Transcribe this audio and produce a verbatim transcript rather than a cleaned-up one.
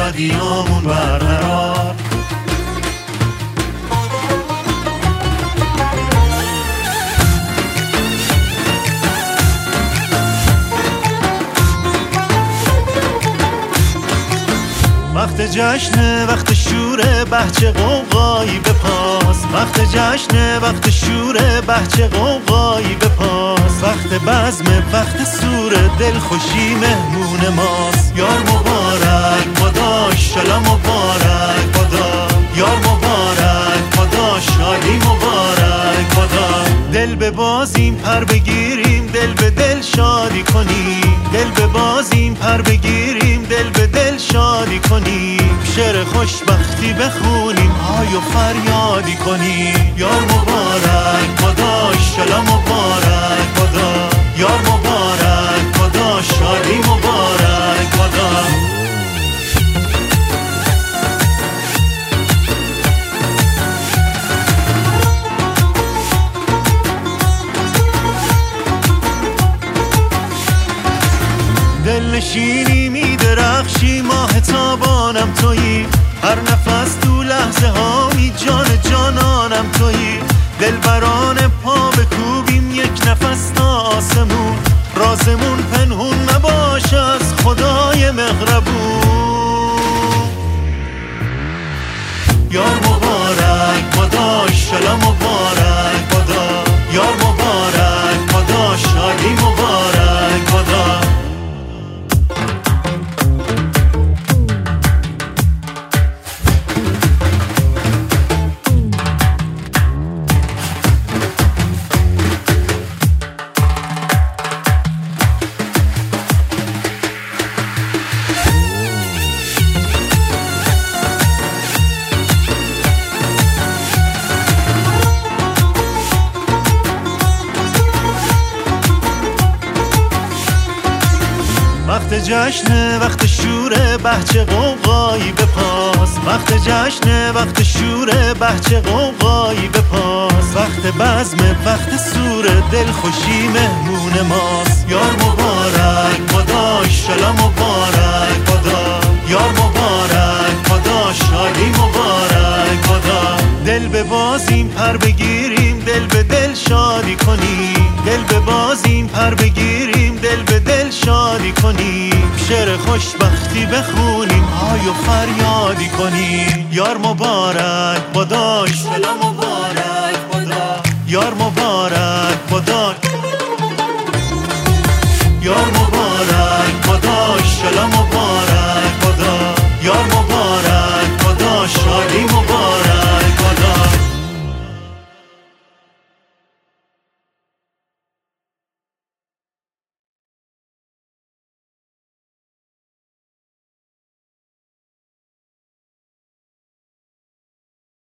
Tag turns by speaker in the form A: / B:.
A: شادیامون برقرار. وقت جشنه، وقت شوره، بهچه قوقایی بپاس. وقت جشنه، وقت شوره، بهچه قوقایی بپاس. وقت بزمه، وقت سوره، دل خوشی مهمون ماست. یار مبارک بادا، شلا مبارک بادا. یار مبارک بادا، شادی مبارک بادا. دل ببازیم پر بگیریم، دل به دل شادی کنیم. دل ببازیم پر بگیریم، دل به دل شادی کنیم. شعر خوشبختی بخونیم، های و فریادی کنیم. یار مبارک بادا، شلا مبارک بادا. یار مبارک بادا، شادی مبارک بادا. دل نشینی می درخشی، ماه تابانم تویی. هر نفس تو لحظه ها می جان جانانم تویی. دل بران پا بکوبیم یک نفس تا آسمون. رازمون پنهون نباش از خدای مهربون. یار مبارک بادا، شلا مبارک بادا. یار مبارک بادا، شادی مبارک بادا. وقت جشنه، وقت شوره، بهچه قوقایی بپاس. وقت جشنه، وقت شوره، بهچه قوقایی بپاس. وقت بزمه، وقت سوره، دل خوشی مهمون ماست. یار مبارک بادا، شلا مبارک بادا. یار مبارک بادا، شادی مبارک بادا. دل ببازیم پر بگیریم، دل به دل شادی کنیم. دل ببازیم پر بگیریم، دل به دل شادی کنیم. شعر خوشبختی بخونیم، های و فریادی کنیم. یار مبارک بادا،